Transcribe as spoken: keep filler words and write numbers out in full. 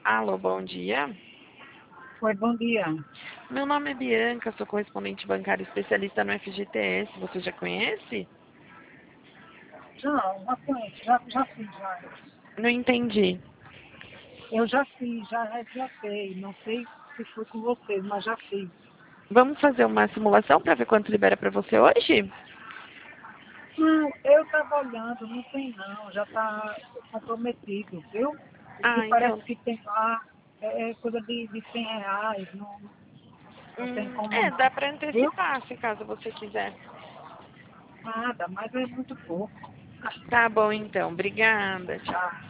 Alô, bom dia. Oi, bom dia. Meu nome é Bianca, sou correspondente bancária especialista no F G T S. Você já conhece? Já, já conheço, já, já fiz já. Não entendi. Eu já fiz, já resgatei. Não sei se foi com vocês, mas já fiz. Vamos fazer uma simulação para ver quanto libera para você hoje? Não, eu estava olhando, não tem não, já está comprometido, viu? Porque Ah, parece então. que tem lá é, é coisa de, de cem reais, não, não tem Hum, como é, dá não, para viu? antecipar, se caso você quiser. Nada, mas é muito pouco. Tá bom, então. Obrigada. Tchau. Tá.